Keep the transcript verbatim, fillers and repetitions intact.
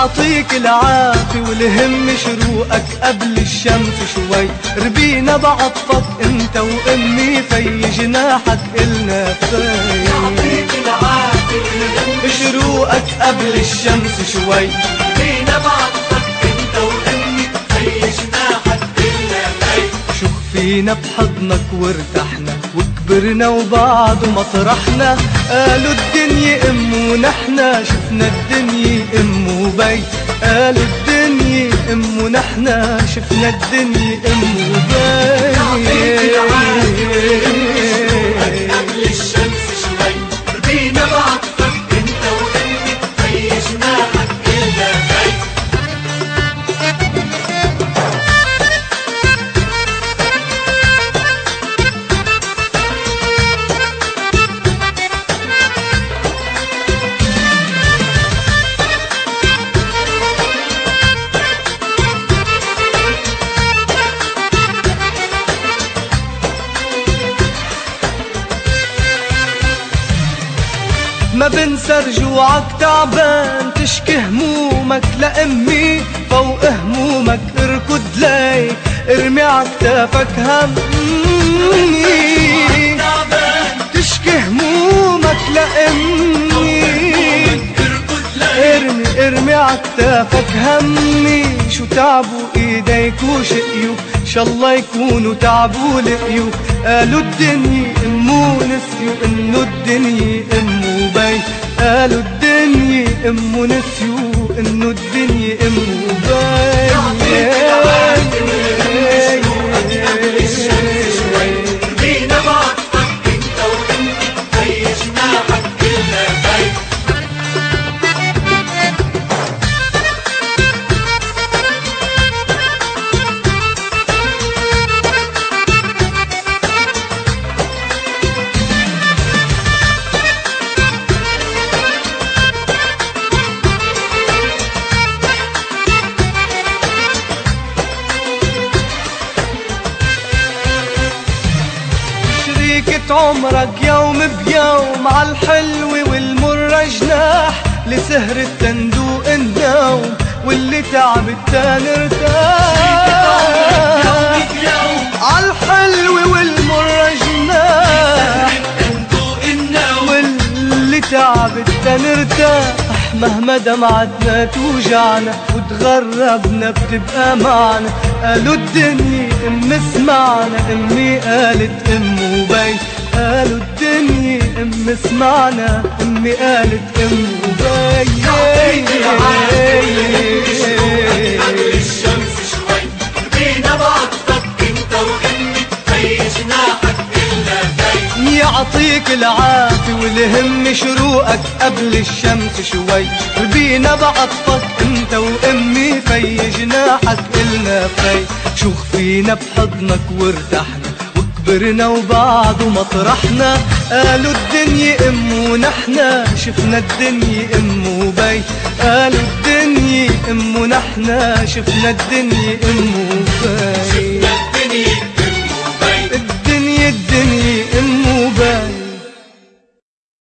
يعطيك العافية والهم شروقك قبل الشمس شوي. ربينا بعطفك انت وامي في جناحك النا فاي. يعطيك العافية والهم شروقك قبل الشمس شوي. ربينا بعطفك انت وامي في جناحك النا فاي. شو فينا بحضنك وارتحنا وكبرنا وبعد مطرحنا. قالوا الدنيا ام ونحنا شفنا الدنيا ام وبي. قالوا الدنيا ام ونحنا شفنا الدنيا ام وبي. يعطيك العافية قبل الشمس شوي. ربينا بعطفك انت وامي في جناحك النا فاي. ما بنسى رجوعك تعبان تشكي همومك لأمي. فوق همومك اركض لي ارمي عكتافك همي. تشكي همومك لأمي ارمي ارمي عكتافك همي. شو تعبوا ايديك وشقيوا شالله يكونوا تعبوا لقيوا. قالوا الدنيا امو نسيوا انه الدنيا امو بي. قالوا الدنيا امو نسيوا انه الدنيا امو بي. ربينا بعطفك انت وامي في جناحك النا فاي. شريكة عمرك يوم بيوم عالحلوة والمرة جناح. لسهر التندوق النوم واللي تعب التان ارتاح. عالحلوة والمرة جناح واللي تعب التان ارتاح. مهما دمعتنا توجعنا وتغربنا بتبقى معنا. قالوا الدنيا ام اسمعنا امي قالت ام وبي. قالوا الدنيا ام اسمعنا امي قالت ام وبي. يعطيك العافية قبل الشمس شوي. ربينا بعطفك انت وامي في جناحك النا فاي. يعطيك العافية والهم شروقك قبل الشمس شوي. ربينا بعطفك انت وامي في جناحك النا في. شو خفينا بحضنك وارتحنا وكبرنا وبعد مطرحنا. قالوا الدنيا ام ونحنا شفنا الدنيا ام وبي. قالوا الدنيا ام ونحنا شفنا الدنيا ام وبي.